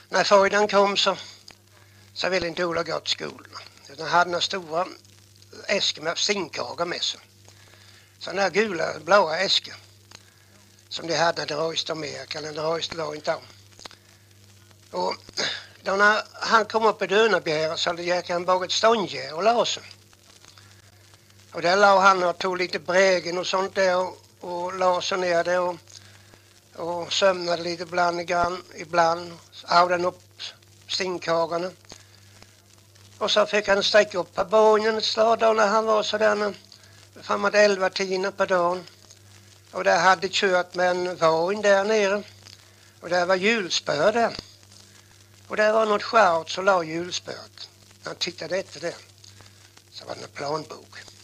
när fröjden kom så ville inte Ola gå till skolan. Utan hade några stora äskor med zinkkagar med sig. Sådana där gula, blåa äskor. Som de hade när de röjste Amerika eller när de röjste Lojntau. Och då när han kom upp i Dönabjära så gick han bak ett ståndgär och la sig. Och där la han och tog lite brägen och sånt där och la sig ner där och sömnade lite ibland av den upp zinkkagarna. Och så fick han sträcka upp på bånen ett slag då när han var sådär framåt 11 timmar per dag. Och där hade kört med en vagn där nere. Och där var hjulspår där. Och där var något skärpt så la hjulspåret. Han tittade efter det. Så var det en planbok.